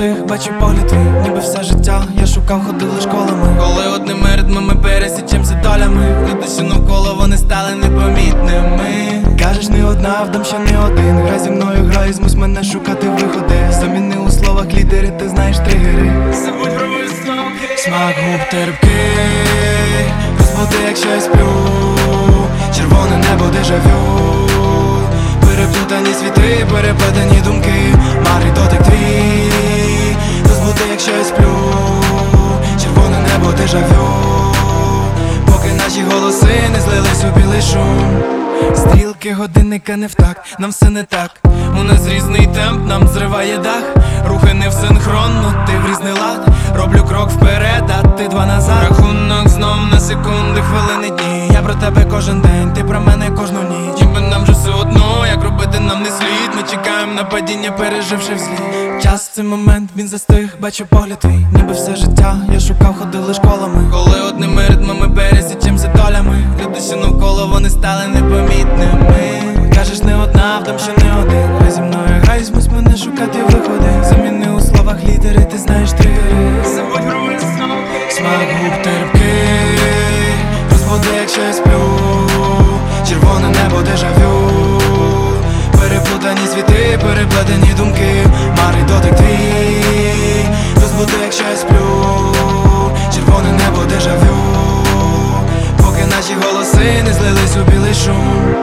застиг, бачу погляд твій, ніби все життя я шукав, ходив лиш колами. Коли одними ритмами пересічемся долями, люди, що навколо, вони стали непомітними. Кажеш, не одна, вдам, що не один. Грай зі мною, грай, змусь мене шукати виходи. Заміни у словах літери, ти знаєш тригери. Забудь про висновки. Смак губ терпкий, розбуди, якщо я сплю. Червоне небо, дежавю. Переплутані світи, переплетені думки. Марий дотик твій, розбуди, якщо я сплю. Червоне небо, дежавю. Поки наші голоси не злились у білий шум. Стрілки годинника не в такт, нам все не так. У нас різний темп, нам зриває дах. Рухи не в синхронно, ти в різний лад. Роблю крок вперед, а ти два назад. Рахунок знов на секунди, хвилини, дні. Я про тебе кожен день, ти про мене кожну ніч. Ніби нам же все одно, як робити нам не слід. Ми чекаємо на падіння, переживши взліт. Час, цей момент, він застиг, бачу погляд твій, ніби все життя я шукав, ходив лиш колами. Коли одними ритмами пересічемся долями, люди, що навколо, вони стали непомітними. Кажеш, не одна, вдам, що не один. Грай зі мною, грай, змусь мене шукати виходи. Заміни у словах літери, ти знаєш тригери. Забудь про висновки. Смак губ терпкий, розбуди, якщо я сплю. Червоне небо, дежавю. Переплутані світи, переплетені думки. Марий дотик твій, розбуди, якщо я сплю. Червоне небо, дежавю. Поки наші голоси не злились у білий шум.